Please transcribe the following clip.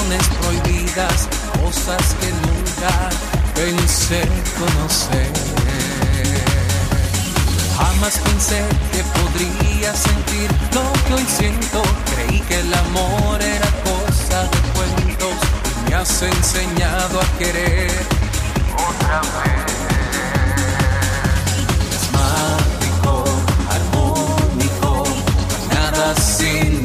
pasiones prohibidas, cosas que nunca pensé conocer. Jamás pensé que podría sentir lo que hoy siento. Creí que el amor era cosa de cuentos y me has enseñado a querer otra vez. Es mágico, armónico, nada sin